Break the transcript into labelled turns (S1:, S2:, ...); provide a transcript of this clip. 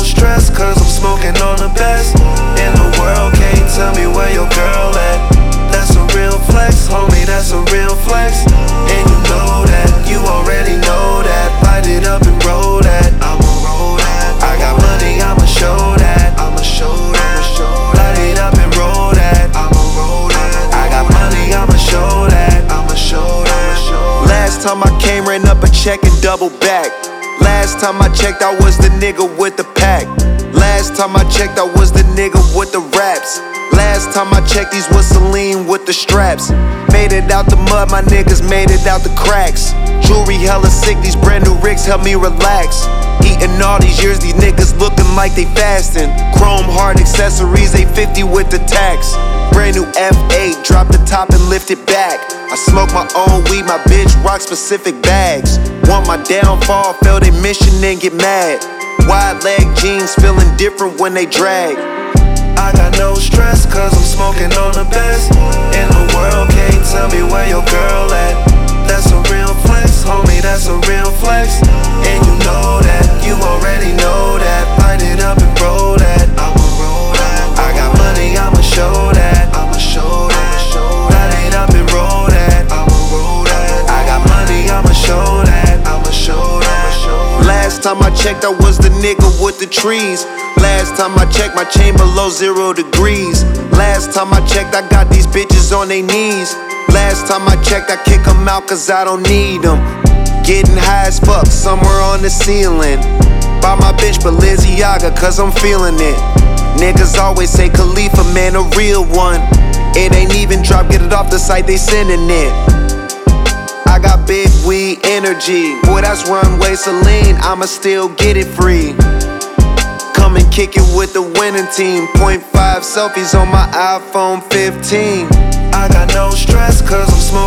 S1: stress, cause I'm smoking on the best in the world. Can't tell me where your girl at. That's a real flex, homie, that's a real flex. And you know that, you already know that. Light it up and roll that, I'ma roll that. I got money, I'ma show that, I'ma show that. Light it up and roll that, I'ma roll that. I got money, I'ma show that, I'ma show that. Last time I came, ran up a check and double back. Last time I checked, I was the nigga with the pack. Last time I checked, I was the nigga with the raps. Last time I checked, these was Celine with the straps. Made it out the mud, my niggas made it out the cracks. Jewelry hella sick, these brand new rigs help me relax. Eating all these years, these niggas looking like they fasting. Chrome hard accessories, 850 with the tax. Brand new F8, drop the top and lift it back. I smoke my own weed, my bitch rock specific bags. Want my downfall, fail they mission and get mad. Wide leg jeans feeling different when they drag. I got no stress, cause I'm smoking on the best in the world. Can't tell me where your girl at. That's a real flex, homie, that's a real flex. And you know that, you already know that. Light it up and roll that, I'ma roll that. I got money, I'ma show that, I'ma show that. Light it up and roll that, I'ma roll that. I got money, I'ma show that, I'ma show that. Last time I checked, I was the nigga with the trees. Last time I checked, my chain below 0 degrees. Last time I checked, I got these bitches on their knees. Last time I checked, I kick them out cause I don't need them. Getting high as fuck, somewhere on the ceiling. Buy my bitch Balenciaga cause I'm feeling it. Niggas always say Khalifa, man, a real one. It ain't even drop, get it off the site, they sending it. I got big weed energy. Boy, that's runway Celine, I'ma still get it free. Come and kick it with the winning team. 0.5 selfies on my iPhone 15. I got no stress, cause I'm smoking